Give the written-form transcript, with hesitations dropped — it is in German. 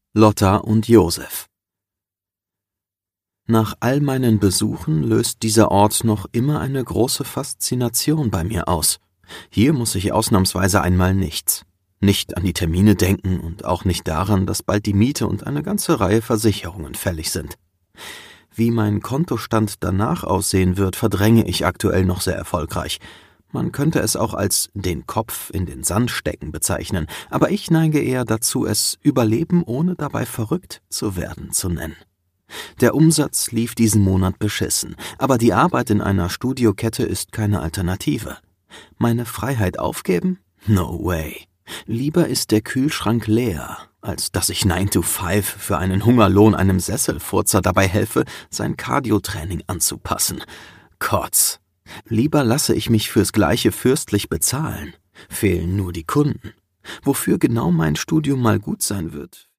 Lotta und Josef. Nach all meinen Besuchen löst dieser Ort noch immer eine große Faszination bei mir aus. Hier muss ich ausnahmsweise einmal nichts. Nicht an die Termine denken und auch nicht daran, dass bald die Miete und eine ganze Reihe Versicherungen fällig sind. Wie mein Kontostand danach aussehen wird, verdränge ich aktuell noch sehr erfolgreich. Man könnte es auch als den Kopf in den Sand stecken bezeichnen, aber ich neige eher dazu, es Überleben ohne dabei verrückt zu werden zu nennen. Der Umsatz lief diesen Monat beschissen, aber die Arbeit in einer Studiokette ist keine Alternative. Meine Freiheit aufgeben? No way. Lieber ist der Kühlschrank leer, als dass ich 9 to 5 für einen Hungerlohn einem Sesselfurzer dabei helfe, sein Cardio-Training anzupassen. Kotz. Lieber lasse ich mich fürs Gleiche fürstlich bezahlen. Fehlen nur die Kunden. Wofür genau mein Studium mal gut sein wird,